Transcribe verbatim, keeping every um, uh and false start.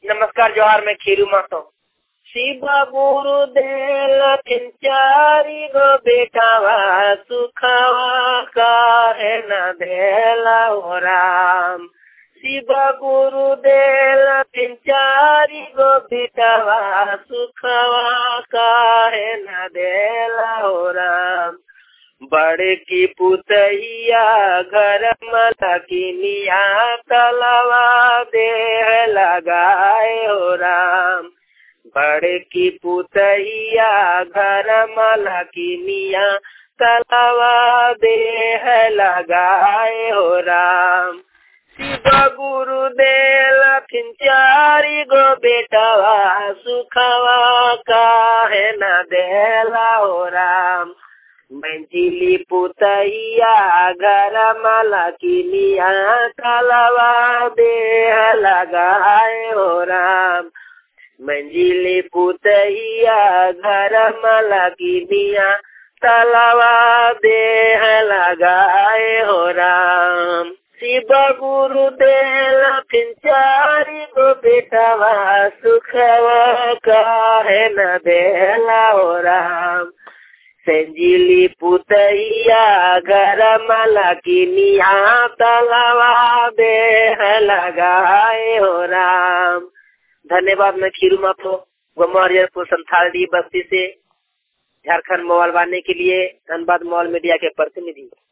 नमस्कार जोहार, मैं खीरू मातो। शिवा गुरु देल चारी गो बेटावा सुखावा काहे न देला हो राम। शिवा गुरु देल चारी गो बेटावा सुखावा काहे न देला हो राम। बड़की पुतैया घर मलकिनिया तलवा देह लगाए हो राम। बड़की पुतैया घर मलकिनिया तलवा देह लगाए हो राम। शिवा गुरु देल चारी गो बेटावा सुखवा काहे न देला हो राम। मंजिली पुतैया घर मलकिनिया तलवा देह लगाए हो राम। मंजिली पुतैया घर मलकिनिया तलवा देह लगाए हो राम। शिवा गुरु देल चारी गो बेटावा सुखवा काहे न देला हो राम। संजिली पुतैया घर मलकिनिया तलवा देह लगाए हो राम। धन्यवाद। मैं खीरू माथो गुमरियरपुर संथाली बस्ती से झारखंड मोबाइल वाने के लिए धनबाद मोबाइल मीडिया के प्रतिनिधि।